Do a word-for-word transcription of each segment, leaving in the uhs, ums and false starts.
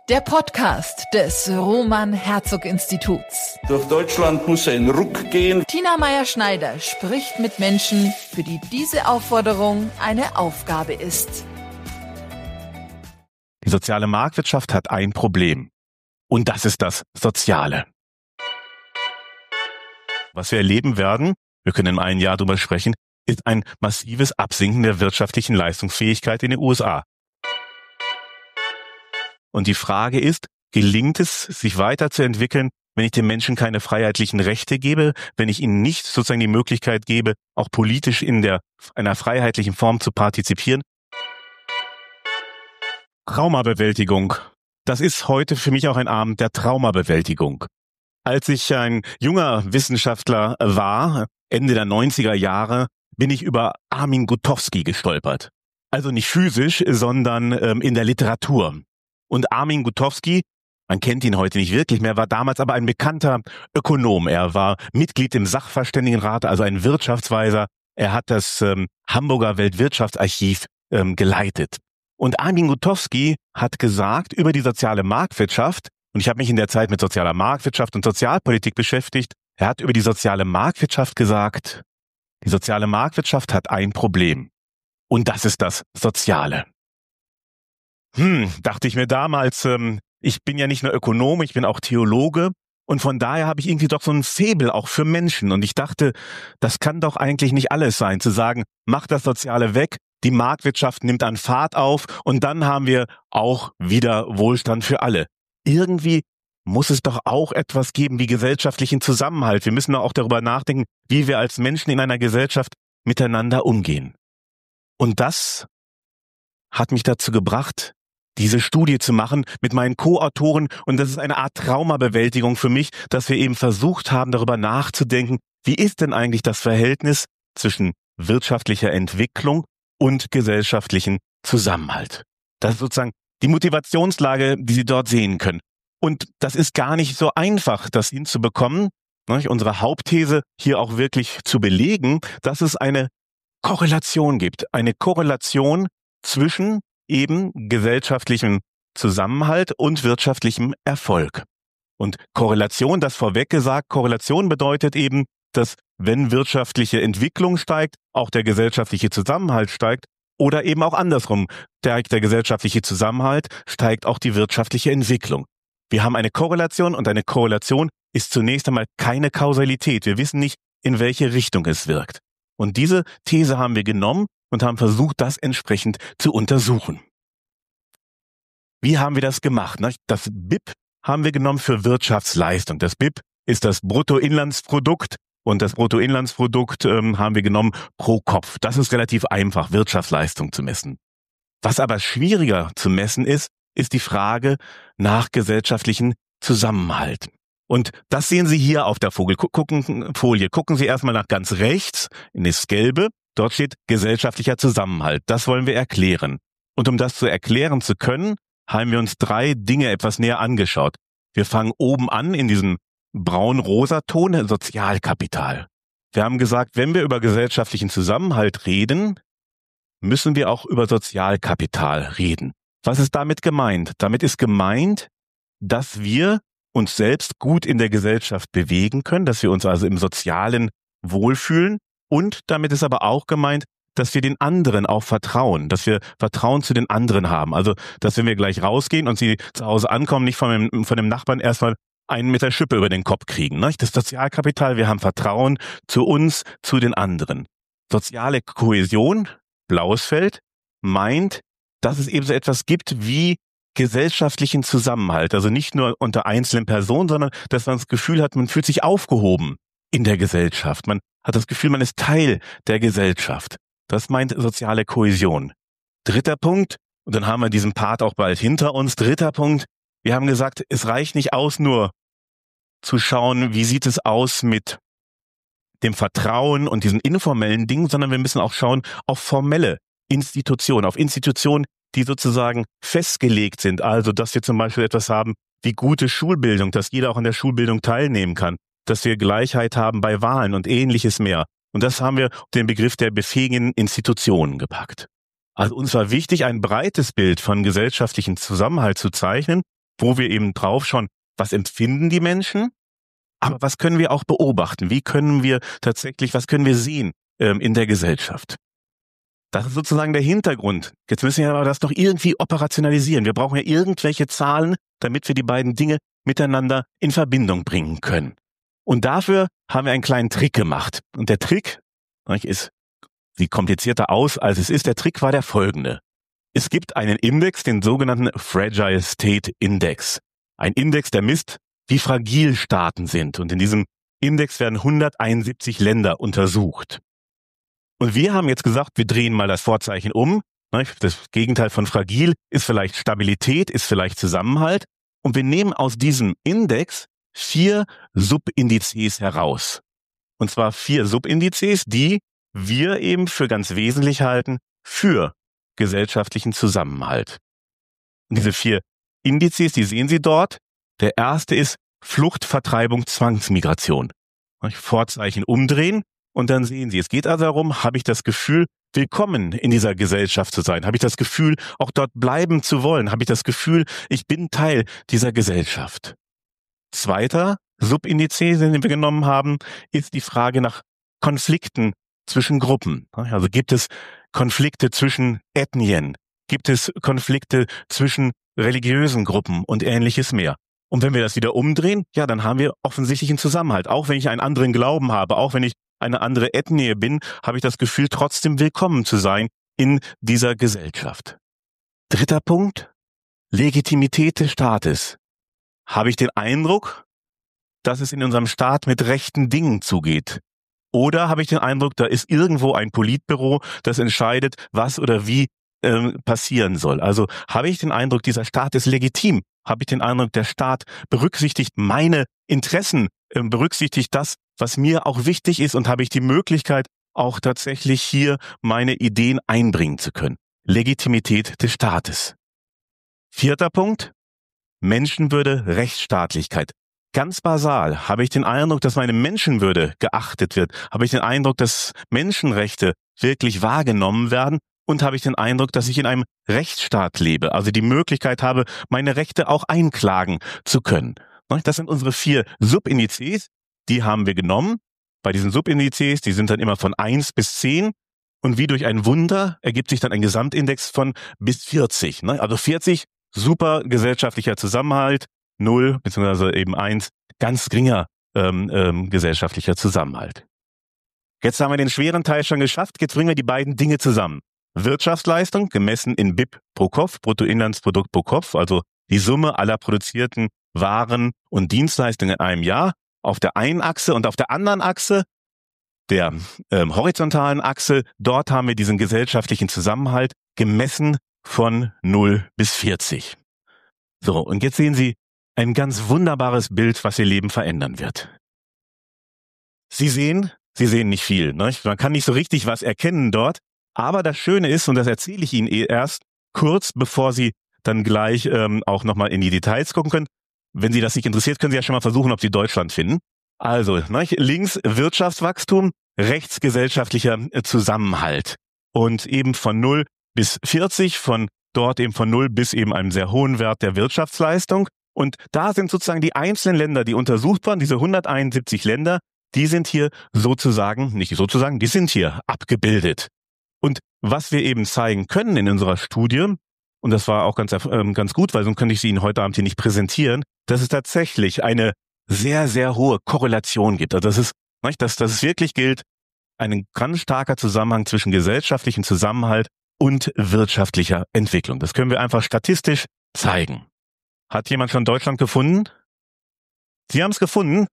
Der Podcast des Roman-Herzog-Instituts. Durch Deutschland muss ein Ruck gehen. Tina Meyer-Schneider spricht mit Menschen, für die diese Aufforderung eine Aufgabe ist. Die soziale Marktwirtschaft hat ein Problem. Und das ist das Soziale. Was wir erleben werden, wir können in einem Jahr darüber sprechen, ist ein massives Absinken der wirtschaftlichen Leistungsfähigkeit in den U S A. Und die Frage ist, gelingt es, sich weiterzuentwickeln, wenn ich den Menschen keine freiheitlichen Rechte gebe, wenn ich ihnen nicht sozusagen die Möglichkeit gebe, auch politisch in der einer freiheitlichen Form zu partizipieren? Traumabewältigung. Das ist heute für mich auch ein Abend der Traumabewältigung. Als ich ein junger Wissenschaftler war, Ende der neunziger Jahre, bin ich über Armin Gutowski gestolpert. Also nicht physisch, sondern ähm, in der Literatur. Und Armin Gutowski, man kennt ihn heute nicht wirklich mehr, war damals aber ein bekannter Ökonom. Er war Mitglied im Sachverständigenrat, also ein Wirtschaftsweiser. Er hat das ähm, Hamburger Weltwirtschaftsarchiv ähm, geleitet. Und Armin Gutowski hat gesagt über die soziale Marktwirtschaft, und ich habe mich in der Zeit mit sozialer Marktwirtschaft und Sozialpolitik beschäftigt, er hat über die soziale Marktwirtschaft gesagt, die soziale Marktwirtschaft hat ein Problem. Und das ist das Soziale. Hm, dachte ich mir damals, ähm, ich bin ja nicht nur Ökonom, ich bin auch Theologe und von daher habe ich irgendwie doch so ein Faible auch für Menschen und ich dachte, das kann doch eigentlich nicht alles sein, zu sagen, mach das Soziale weg, die Marktwirtschaft nimmt an Fahrt auf und dann haben wir auch wieder Wohlstand für alle. Irgendwie muss es doch auch etwas geben wie gesellschaftlichen Zusammenhalt. Wir müssen doch auch darüber nachdenken, wie wir als Menschen in einer Gesellschaft miteinander umgehen. Und das hat mich dazu gebracht, diese Studie zu machen mit meinen Co-Autoren. Und das ist eine Art Traumabewältigung für mich, dass wir eben versucht haben, darüber nachzudenken, wie ist denn eigentlich das Verhältnis zwischen wirtschaftlicher Entwicklung und gesellschaftlichen Zusammenhalt. Das ist sozusagen die Motivationslage, die Sie dort sehen können. Und das ist gar nicht so einfach, das hinzubekommen, ne, unsere Hauptthese hier auch wirklich zu belegen, dass es eine Korrelation gibt. Eine Korrelation zwischen eben gesellschaftlichem Zusammenhalt und wirtschaftlichem Erfolg. Und Korrelation, das vorweg gesagt, Korrelation bedeutet eben, dass wenn wirtschaftliche Entwicklung steigt, auch der gesellschaftliche Zusammenhalt steigt oder eben auch andersrum, steigt der gesellschaftliche Zusammenhalt, steigt auch die wirtschaftliche Entwicklung. Wir haben eine Korrelation und eine Korrelation ist zunächst einmal keine Kausalität. Wir wissen nicht, in welche Richtung es wirkt. Und diese These haben wir genommen und haben versucht, das entsprechend zu untersuchen. Wie haben wir das gemacht? Das B I P haben wir genommen für Wirtschaftsleistung. Das B I P ist das Bruttoinlandsprodukt und das Bruttoinlandsprodukt ähm, haben wir genommen pro Kopf. Das ist relativ einfach, Wirtschaftsleistung zu messen. Was aber schwieriger zu messen ist, ist die Frage nach gesellschaftlichen Zusammenhalt. Und das sehen Sie hier auf der Folie. Gucken, Folie. Gucken Sie erstmal nach ganz rechts in das Gelbe. Dort steht gesellschaftlicher Zusammenhalt. Das wollen wir erklären. Und um das zu erklären zu können, haben wir uns drei Dinge etwas näher angeschaut. Wir fangen oben an in diesem braun-rosa Ton, Sozialkapital. Wir haben gesagt, wenn wir über gesellschaftlichen Zusammenhalt reden, müssen wir auch über Sozialkapital reden. Was ist damit gemeint? Damit ist gemeint, dass wir uns selbst gut in der Gesellschaft bewegen können, dass wir uns also im Sozialen wohlfühlen. Und damit ist aber auch gemeint, dass wir den anderen auch vertrauen, dass wir Vertrauen zu den anderen haben. Also, dass wenn wir gleich rausgehen und sie zu Hause ankommen, nicht von dem, von dem Nachbarn erstmal einen mit der Schippe über den Kopf kriegen. Ne? Das Sozialkapital, wir haben Vertrauen zu uns, zu den anderen. Soziale Kohäsion, blaues Feld, meint, dass es eben so etwas gibt wie gesellschaftlichen Zusammenhalt. Also nicht nur unter einzelnen Personen, sondern dass man das Gefühl hat, man fühlt sich aufgehoben in der Gesellschaft. Man hat das Gefühl, man ist Teil der Gesellschaft. Das meint soziale Kohäsion. Dritter Punkt, und dann haben wir diesen Part auch bald hinter uns. Dritter Punkt, wir haben gesagt, es reicht nicht aus, nur zu schauen, wie sieht es aus mit dem Vertrauen und diesen informellen Dingen, sondern wir müssen auch schauen auf formelle Institutionen, auf Institutionen, die sozusagen festgelegt sind. Also, dass wir zum Beispiel etwas haben wie gute Schulbildung, dass jeder auch an der Schulbildung teilnehmen kann, dass wir Gleichheit haben bei Wahlen und ähnliches mehr. Und das haben wir auf den Begriff der befähigen Institutionen gepackt. Also uns war wichtig, ein breites Bild von gesellschaftlichem Zusammenhalt zu zeichnen wo wir eben drauf schauen, was empfinden die Menschen, aber was können wir auch beobachten? Wie können wir tatsächlich, was können wir sehen ähm, in der Gesellschaft? Das ist sozusagen der Hintergrund. Jetzt müssen wir aber das doch irgendwie operationalisieren. Wir brauchen ja irgendwelche Zahlen, damit wir die beiden Dinge miteinander in Verbindung bringen können. Und dafür haben wir einen kleinen Trick gemacht. Und der Trick ist, sieht komplizierter aus, als es ist. Der Trick war der folgende. Es gibt einen Index, den sogenannten Fragile State Index. Ein Index, der misst, wie fragil Staaten sind. Und in diesem Index werden hunderteinundsiebzig Länder untersucht. Und wir haben jetzt gesagt, wir drehen mal das Vorzeichen um. Das Gegenteil von fragil ist vielleicht Stabilität, ist vielleicht Zusammenhalt. Und wir nehmen aus diesem Index vier Subindizes heraus. Und zwar vier Subindizes, die wir eben für ganz wesentlich halten für gesellschaftlichen Zusammenhalt. Und diese vier Indizes, die sehen Sie dort. Der erste ist Flucht, Vertreibung, Zwangsmigration. Vorzeichen umdrehen und dann sehen Sie, es geht also darum, habe ich das Gefühl, willkommen in dieser Gesellschaft zu sein? Habe ich das Gefühl, auch dort bleiben zu wollen? Habe ich das Gefühl, ich bin Teil dieser Gesellschaft? Zweiter Subindiz, den wir genommen haben, ist die Frage nach Konflikten zwischen Gruppen. Also gibt es Konflikte zwischen Ethnien? Gibt es Konflikte zwischen religiösen Gruppen und ähnliches mehr? Und wenn wir das wieder umdrehen, ja, dann haben wir offensichtlich einen Zusammenhalt. Auch wenn ich einen anderen Glauben habe, auch wenn ich eine andere Ethnie bin, habe ich das Gefühl, trotzdem willkommen zu sein in dieser Gesellschaft. Dritter Punkt, Legitimität des Staates. Habe ich den Eindruck, dass es in unserem Staat mit rechten Dingen zugeht? Oder habe ich den Eindruck, da ist irgendwo ein Politbüro, das entscheidet, was oder wie äh, passieren soll? Also habe ich den Eindruck, dieser Staat ist legitim? Habe ich den Eindruck, der Staat berücksichtigt meine Interessen, äh, berücksichtigt das, was mir auch wichtig ist, und habe ich die Möglichkeit, auch tatsächlich hier meine Ideen einbringen zu können? Legitimität des Staates. Vierter Punkt, Menschenwürde, Rechtsstaatlichkeit. Ganz basal, habe ich den Eindruck, dass meine Menschenwürde geachtet wird? Habe ich den Eindruck, dass Menschenrechte wirklich wahrgenommen werden? Und habe ich den Eindruck, dass ich in einem Rechtsstaat lebe, also die Möglichkeit habe, meine Rechte auch einklagen zu können? Das sind unsere vier Subindizes, die haben wir genommen. Bei diesen Subindizes, die sind dann immer von eins bis zehn. Und wie durch ein Wunder ergibt sich dann ein Gesamtindex von bis vierzig. Also vierzig, super gesellschaftlicher Zusammenhalt, null beziehungsweise eben eins, ganz geringer ähm, ähm, gesellschaftlicher Zusammenhalt. Jetzt haben wir den schweren Teil schon geschafft, jetzt bringen wir die beiden Dinge zusammen. Wirtschaftsleistung, gemessen in B I P pro Kopf, Bruttoinlandsprodukt pro Kopf, also die Summe aller produzierten Waren und Dienstleistungen in einem Jahr, auf der einen Achse, und auf der anderen Achse, der ähm, horizontalen Achse, dort haben wir diesen gesellschaftlichen Zusammenhalt gemessen von null bis vierzig. So, und jetzt sehen Sie ein ganz wunderbares Bild, was Ihr Leben verändern wird. Sie sehen, Sie sehen nicht viel, ne? Man kann nicht so richtig was erkennen dort, aber das Schöne ist, und das erzähle ich Ihnen eh erst kurz, bevor Sie dann gleich ähm, auch nochmal in die Details gucken können. Wenn Sie das nicht interessiert, können Sie ja schon mal versuchen, ob Sie Deutschland finden. Also, ne, links Wirtschaftswachstum, rechts gesellschaftlicher Zusammenhalt. Und eben von null bis vierzig, von dort eben von null bis eben einem sehr hohen Wert der Wirtschaftsleistung. Und da sind sozusagen die einzelnen Länder, die untersucht waren, diese hunderteinundsiebzig Länder, die sind hier sozusagen, nicht sozusagen, die sind hier abgebildet. Und was wir eben zeigen können in unserer Studie, und das war auch ganz, äh, ganz gut, weil sonst könnte ich sie Ihnen heute Abend hier nicht präsentieren, dass es tatsächlich eine sehr, sehr hohe Korrelation gibt. Also das ist, dass, dass es wirklich gilt, ein ganz starker Zusammenhang zwischen gesellschaftlichem Zusammenhalt und wirtschaftlicher Entwicklung. Das können wir einfach statistisch zeigen. Hat jemand schon Deutschland gefunden? Sie haben es gefunden?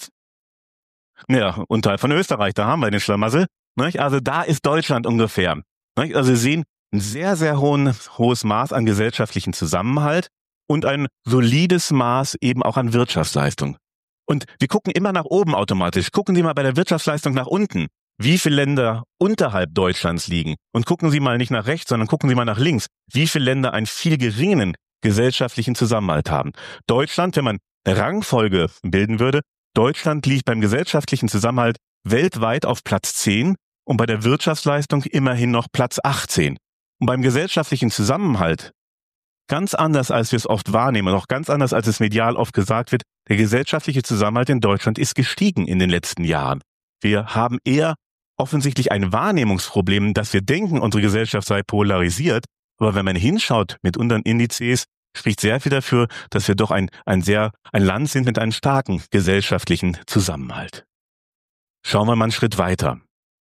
Ja, unterhalb von Österreich, da haben wir den Schlamassel. Also da ist Deutschland ungefähr. Also Sie sehen ein sehr, sehr hohen, hohes Maß an gesellschaftlichen Zusammenhalt und ein solides Maß eben auch an Wirtschaftsleistung. Und wir gucken immer nach oben automatisch. Gucken Sie mal bei der Wirtschaftsleistung nach unten, wie viele Länder unterhalb Deutschlands liegen. Und gucken Sie mal nicht nach rechts, sondern gucken Sie mal nach links, wie viele Länder einen viel geringeren gesellschaftlichen Zusammenhalt haben. Deutschland, wenn man eine Rangfolge bilden würde, Deutschland liegt beim gesellschaftlichen Zusammenhalt weltweit auf Platz zehn und bei der Wirtschaftsleistung immerhin noch Platz achtzehn. Und beim gesellschaftlichen Zusammenhalt ganz anders, als wir es oft wahrnehmen, auch ganz anders, als es medial oft gesagt wird, der gesellschaftliche Zusammenhalt in Deutschland ist gestiegen in den letzten Jahren. Wir haben eher offensichtlich ein Wahrnehmungsproblem, dass wir denken, unsere Gesellschaft sei polarisiert. Aber wenn man hinschaut mit unseren Indizes, spricht sehr viel dafür, dass wir doch ein, ein sehr, ein Land sind mit einem starken gesellschaftlichen Zusammenhalt. Schauen wir mal einen Schritt weiter.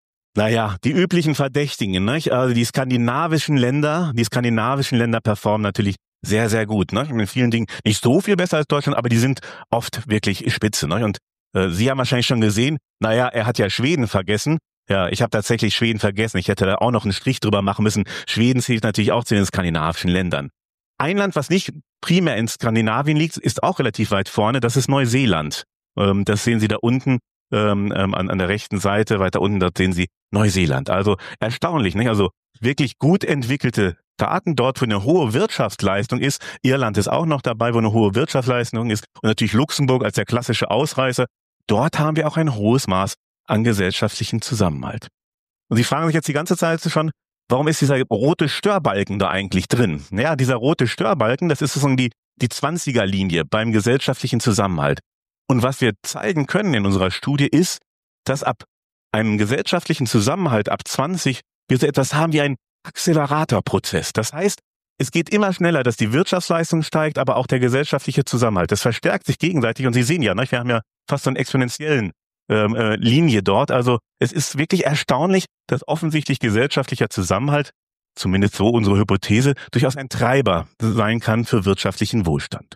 Naja, die üblichen Verdächtigen, nicht? Also die skandinavischen Länder, die skandinavischen Länder performen natürlich sehr, sehr gut, nicht? In vielen Dingen nicht so viel besser als Deutschland, aber die sind oft wirklich spitze, nicht? Und äh, Sie haben wahrscheinlich schon gesehen, naja, er hat ja Schweden vergessen. Ja, ich habe tatsächlich Schweden vergessen. Ich hätte da auch noch einen Strich drüber machen müssen. Schweden zählt natürlich auch zu den skandinavischen Ländern. Ein Land, was nicht primär in Skandinavien liegt, ist auch relativ weit vorne. Das ist Neuseeland. Ähm, das sehen Sie da unten ähm, an, an der rechten Seite. Weiter unten, dort sehen Sie Neuseeland. Also erstaunlich, nicht? Also wirklich gut entwickelte Daten dort, wo eine hohe Wirtschaftsleistung ist. Irland ist auch noch dabei, wo eine hohe Wirtschaftsleistung ist. Und natürlich Luxemburg als der klassische Ausreißer. Dort haben wir auch ein hohes Maß an gesellschaftlichen Zusammenhalt. Und Sie fragen sich jetzt die ganze Zeit schon, warum ist dieser rote Störbalken da eigentlich drin? Naja, dieser rote Störbalken, das ist sozusagen die, die zwanziger-Linie beim gesellschaftlichen Zusammenhalt. Und was wir zeigen können in unserer Studie ist, dass ab einem gesellschaftlichen Zusammenhalt ab zwanzig wir so etwas haben wie einen Acceleratorprozess. Das heißt, es geht immer schneller, dass die Wirtschaftsleistung steigt, aber auch der gesellschaftliche Zusammenhalt. Das verstärkt sich gegenseitig und Sie sehen ja, ne, wir haben ja fast so einen exponentiellen ähm, äh, Linie dort. Also es ist wirklich erstaunlich, dass offensichtlich gesellschaftlicher Zusammenhalt, zumindest so unsere Hypothese, durchaus ein Treiber sein kann für wirtschaftlichen Wohlstand.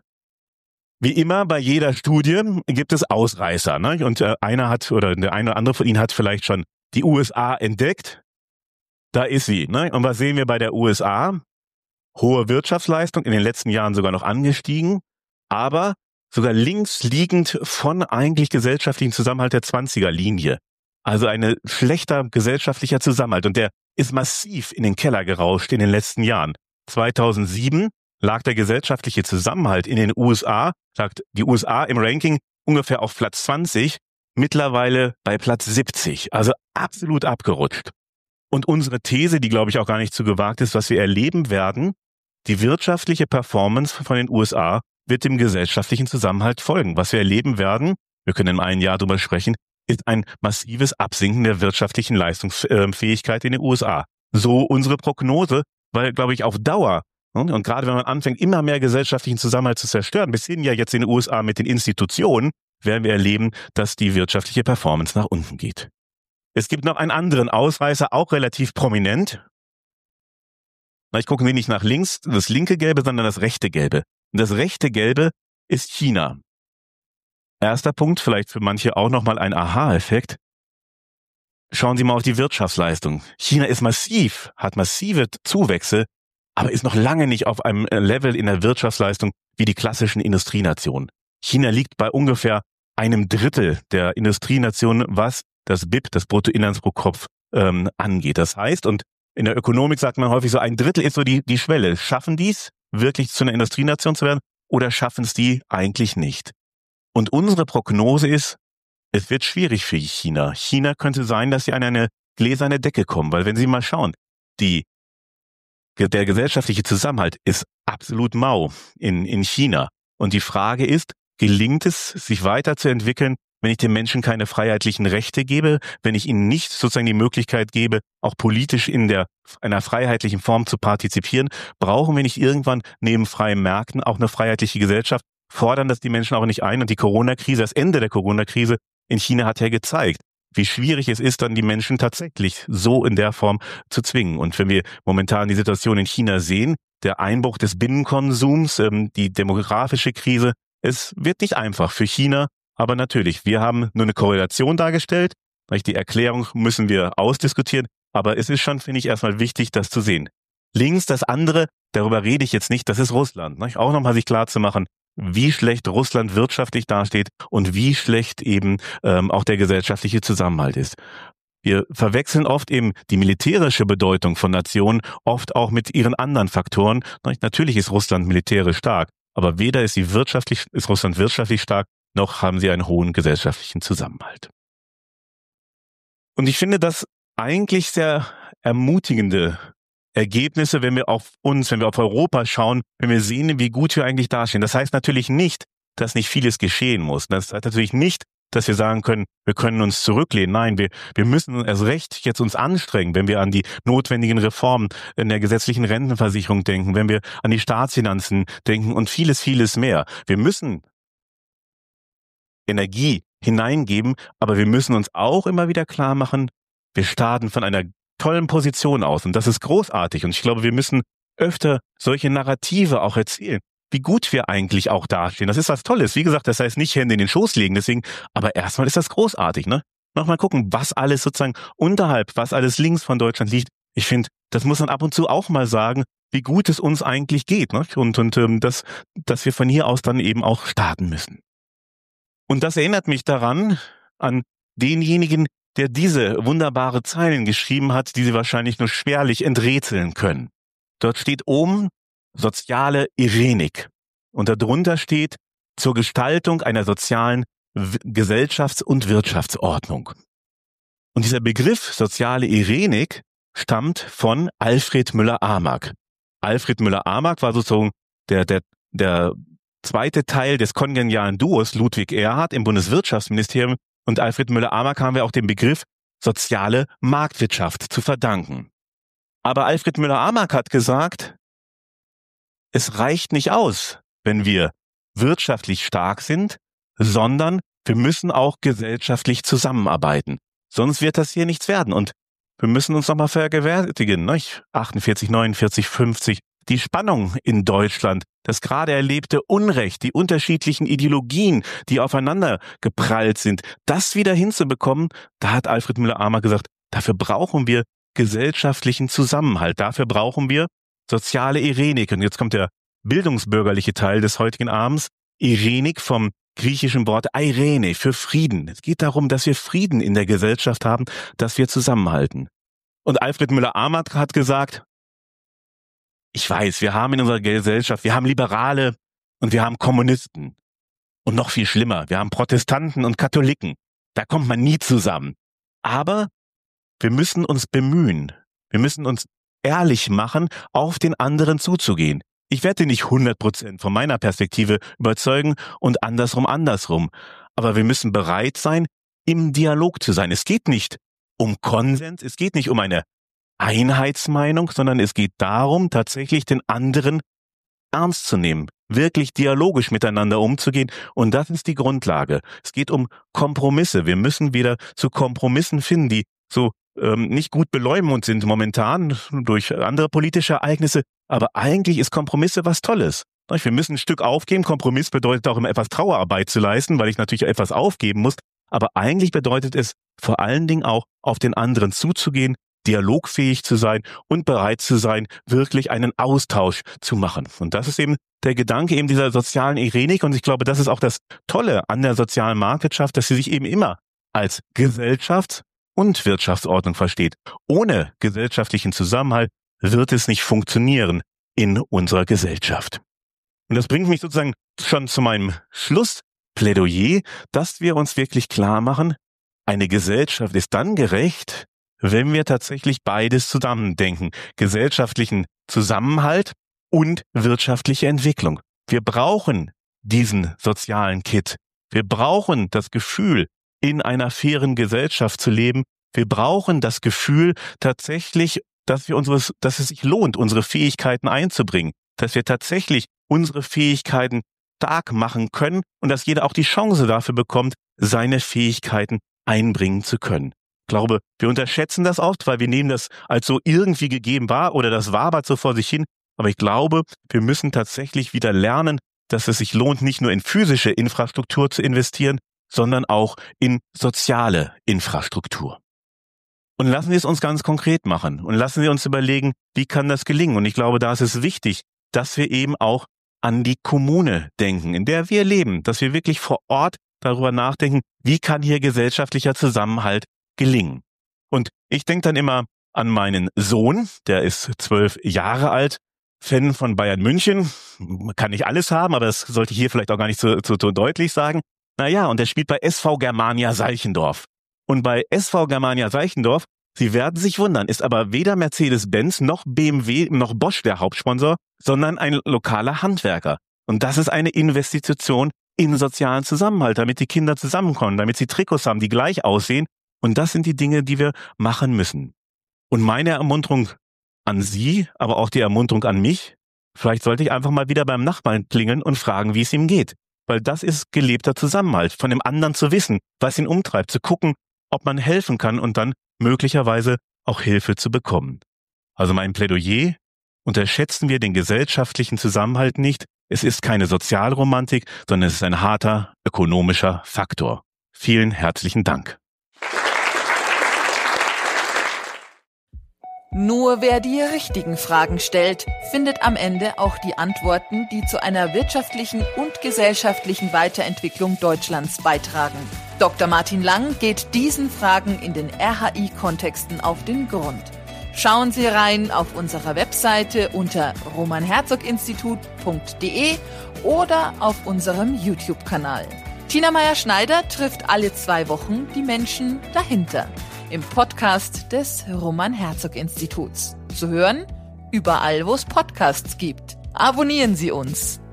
Wie immer bei jeder Studie gibt es Ausreißer, ne? Und äh, einer hat oder der eine oder andere von Ihnen hat vielleicht schon die U S A entdeckt. Da ist sie, ne? Und was sehen wir bei der U S A? Hohe Wirtschaftsleistung, in den letzten Jahren sogar noch angestiegen, aber sogar links liegend von eigentlich gesellschaftlichen Zusammenhalt der zwanziger-Linie. Also ein schlechter gesellschaftlicher Zusammenhalt. Und der ist massiv in den Keller gerauscht in den letzten Jahren. zweitausendsieben lag der gesellschaftliche Zusammenhalt in den U S A, lag die U S A im Ranking ungefähr auf Platz zwanzig, mittlerweile bei Platz siebzig. Also absolut abgerutscht. Und unsere These, die glaube ich auch gar nicht zu gewagt ist, was wir erleben werden, die wirtschaftliche Performance von den U S A wird dem gesellschaftlichen Zusammenhalt folgen. Was wir erleben werden, wir können in einem Jahr drüber sprechen, ist ein massives Absinken der wirtschaftlichen Leistungsfähigkeit in den U S A. So unsere Prognose, weil, glaube ich, auf Dauer, und gerade wenn man anfängt, immer mehr gesellschaftlichen Zusammenhalt zu zerstören, bis hin ja jetzt in den U S A mit den Institutionen, werden wir erleben, dass die wirtschaftliche Performance nach unten geht. Es gibt noch einen anderen Ausreißer, auch relativ prominent. Ich gucke nicht nach links, das linke Gelbe, sondern das rechte Gelbe. Und das rechte Gelbe ist China. Erster Punkt, vielleicht für manche auch nochmal ein Aha-Effekt. Schauen Sie mal auf die Wirtschaftsleistung. China ist massiv, hat massive Zuwächse, aber ist noch lange nicht auf einem Level in der Wirtschaftsleistung wie die klassischen Industrienationen. China liegt bei ungefähr einem Drittel der Industrienationen, was das B I P, das Bruttoinlands pro Kopf, ähm, angeht. Das heißt, und in der Ökonomik sagt man häufig so, ein Drittel ist so die, die Schwelle. Schaffen die es, wirklich zu einer Industrienation zu werden, oder schaffen es die eigentlich nicht? Und unsere Prognose ist, es wird schwierig für China. China könnte sein, dass sie an eine gläserne Decke kommen, weil wenn Sie mal schauen, die, der gesellschaftliche Zusammenhalt ist absolut mau in, in China. Und die Frage ist, gelingt es, sich weiterzuentwickeln, wenn ich den Menschen keine freiheitlichen Rechte gebe, wenn ich ihnen nicht sozusagen die Möglichkeit gebe, auch politisch in der einer freiheitlichen Form zu partizipieren, brauchen wir nicht irgendwann neben freien Märkten auch eine freiheitliche Gesellschaft, fordern das die Menschen auch nicht ein. Und die Corona-Krise, das Ende der Corona-Krise in China hat ja gezeigt, wie schwierig es ist, dann die Menschen tatsächlich so in der Form zu zwingen. Und wenn wir momentan die Situation in China sehen, der Einbruch des Binnenkonsums, die demografische Krise, es wird nicht einfach für China. Aber natürlich, wir haben nur eine Korrelation dargestellt. Die Erklärung müssen wir ausdiskutieren. Aber es ist schon, finde ich, erstmal wichtig, das zu sehen. Links das andere, darüber rede ich jetzt nicht, das ist Russland. Auch nochmal sich klar zu machen, wie schlecht Russland wirtschaftlich dasteht und wie schlecht eben ähm, auch der gesellschaftliche Zusammenhalt ist. Wir verwechseln oft eben die militärische Bedeutung von Nationen oft auch mit ihren anderen Faktoren. Natürlich ist Russland militärisch stark, aber weder ist sie wirtschaftlich, ist Russland wirtschaftlich stark, noch haben sie einen hohen gesellschaftlichen Zusammenhalt. Und ich finde das eigentlich sehr ermutigende Ergebnisse, wenn wir auf uns, wenn wir auf Europa schauen, wenn wir sehen, wie gut wir eigentlich dastehen. Das heißt natürlich nicht, dass nicht vieles geschehen muss. Das heißt natürlich nicht, dass wir sagen können, wir können uns zurücklehnen. Nein, wir, wir müssen erst recht jetzt uns anstrengen, wenn wir an die notwendigen Reformen in der gesetzlichen Rentenversicherung denken, wenn wir an die Staatsfinanzen denken und vieles, vieles mehr. Wir müssen Energie hineingeben, aber wir müssen uns auch immer wieder klar machen, wir starten von einer tollen Position aus und das ist großartig und ich glaube, wir müssen öfter solche Narrative auch erzählen, wie gut wir eigentlich auch dastehen. Das ist was Tolles. Wie gesagt, das heißt nicht Hände in den Schoß legen, deswegen, aber erstmal ist das großartig, ne? Nochmal gucken, was alles sozusagen unterhalb, was alles links von Deutschland liegt. Ich finde, das muss man ab und zu auch mal sagen, wie gut es uns eigentlich geht, ne? Und, und ähm, das, dass wir von hier aus dann eben auch starten müssen. Und das erinnert mich daran, an denjenigen, der diese wunderbare Zeilen geschrieben hat, die Sie wahrscheinlich nur schwerlich enträtseln können. Dort steht oben soziale Irenik und darunter steht zur Gestaltung einer sozialen w- Gesellschafts- und Wirtschaftsordnung. Und dieser Begriff soziale Irenik stammt von Alfred Müller-Amack. Alfred Müller-Amack war sozusagen der, der, der zweite Teil des kongenialen Duos Ludwig Erhard im Bundeswirtschaftsministerium und Alfred Müller-Amack haben wir auch den Begriff soziale Marktwirtschaft zu verdanken. Aber Alfred Müller-Amack hat gesagt, es reicht nicht aus, wenn wir wirtschaftlich stark sind, sondern wir müssen auch gesellschaftlich zusammenarbeiten. Sonst wird das hier nichts werden. Und wir müssen uns nochmal vergewärtigen, nicht? achtundvierzig, neunundvierzig, fünfzig. Die Spannung in Deutschland, das gerade erlebte Unrecht, die unterschiedlichen Ideologien, die aufeinander geprallt sind, das wieder hinzubekommen, da hat Alfred Müller-Amack gesagt, dafür brauchen wir gesellschaftlichen Zusammenhalt, dafür brauchen wir soziale Irenik. Und jetzt kommt der bildungsbürgerliche Teil des heutigen Abends. Irenik vom griechischen Wort Eirene für Frieden. Es geht darum, dass wir Frieden in der Gesellschaft haben, dass wir zusammenhalten. Und Alfred Müller-Amack hat gesagt, ich weiß, wir haben in unserer Gesellschaft, wir haben Liberale und wir haben Kommunisten. Und noch viel schlimmer, wir haben Protestanten und Katholiken. Da kommt man nie zusammen. Aber wir müssen uns bemühen. Wir müssen uns ehrlich machen, auf den anderen zuzugehen. Ich werde nicht hundert Prozent von meiner Perspektive überzeugen und andersrum andersrum. Aber wir müssen bereit sein, im Dialog zu sein. Es geht nicht um Konsens, es geht nicht um eine Einheitsmeinung, sondern es geht darum, tatsächlich den anderen ernst zu nehmen, wirklich dialogisch miteinander umzugehen. Und das ist die Grundlage. Es geht um Kompromisse. Wir müssen wieder zu Kompromissen finden, die so ähm, nicht gut beleumund sind momentan durch andere politische Ereignisse. Aber eigentlich ist Kompromisse was Tolles. Wir müssen ein Stück aufgeben. Kompromiss bedeutet auch immer etwas Trauerarbeit zu leisten, weil ich natürlich etwas aufgeben muss. Aber eigentlich bedeutet es vor allen Dingen auch, auf den anderen zuzugehen, dialogfähig zu sein und bereit zu sein, wirklich einen Austausch zu machen. Und das ist eben der Gedanke eben dieser sozialen Irenik. Und ich glaube, das ist auch das Tolle an der sozialen Marktwirtschaft, dass sie sich eben immer als Gesellschafts- und Wirtschaftsordnung versteht. Ohne gesellschaftlichen Zusammenhalt wird es nicht funktionieren in unserer Gesellschaft. Und das bringt mich sozusagen schon zu meinem Schlussplädoyer, dass wir uns wirklich klar machen, eine Gesellschaft ist dann gerecht, wenn wir tatsächlich beides zusammendenken, gesellschaftlichen Zusammenhalt und wirtschaftliche Entwicklung. Wir brauchen diesen sozialen Kit. Wir brauchen das Gefühl, in einer fairen Gesellschaft zu leben. Wir brauchen das Gefühl, tatsächlich, dass wir unseres, dass es sich lohnt, unsere Fähigkeiten einzubringen, dass wir tatsächlich unsere Fähigkeiten stark machen können und dass jeder auch die Chance dafür bekommt, seine Fähigkeiten einbringen zu können. Ich glaube, wir unterschätzen das oft, weil wir nehmen das als so irgendwie gegeben wahr oder das wabert so vor sich hin. Aber ich glaube, wir müssen tatsächlich wieder lernen, dass es sich lohnt, nicht nur in physische Infrastruktur zu investieren, sondern auch in soziale Infrastruktur. Und lassen Sie es uns ganz konkret machen und lassen Sie uns überlegen, wie kann das gelingen? Und ich glaube, da ist es wichtig, dass wir eben auch an die Kommune denken, in der wir leben, dass wir wirklich vor Ort darüber nachdenken, wie kann hier gesellschaftlicher Zusammenhalt gelingen. Und ich denke dann immer an meinen Sohn, der ist zwölf Jahre alt, Fan von Bayern München, kann nicht alles haben, aber das sollte ich hier vielleicht auch gar nicht so, so, so deutlich sagen. Naja, und der spielt bei S V Germania Seichendorf. Und bei S V Germania Seichendorf, Sie werden sich wundern, ist aber weder Mercedes-Benz noch B M W noch Bosch der Hauptsponsor, sondern ein lokaler Handwerker. Und das ist eine Investition in sozialen Zusammenhalt, damit die Kinder zusammenkommen, damit sie Trikots haben, die gleich aussehen. Und das sind die Dinge, die wir machen müssen. Und meine Ermunterung an Sie, aber auch die Ermunterung an mich, vielleicht sollte ich einfach mal wieder beim Nachbarn klingeln und fragen, wie es ihm geht. Weil das ist gelebter Zusammenhalt, von dem anderen zu wissen, was ihn umtreibt, zu gucken, ob man helfen kann und dann möglicherweise auch Hilfe zu bekommen. Also mein Plädoyer: Unterschätzen wir den gesellschaftlichen Zusammenhalt nicht. Es ist keine Sozialromantik, sondern es ist ein harter ökonomischer Faktor. Vielen herzlichen Dank. Nur wer die richtigen Fragen stellt, findet am Ende auch die Antworten, die zu einer wirtschaftlichen und gesellschaftlichen Weiterentwicklung Deutschlands beitragen. Doktor Martin Lang geht diesen Fragen in den R H I-Kontexten auf den Grund. Schauen Sie rein auf unserer Webseite unter roman herzog institut punkt de oder auf unserem YouTube-Kanal. Tina Meyer-Schneider trifft alle zwei Wochen die Menschen dahinter im Podcast des Roman-Herzog-Instituts. Zu hören überall, wo es Podcasts gibt. Abonnieren Sie uns.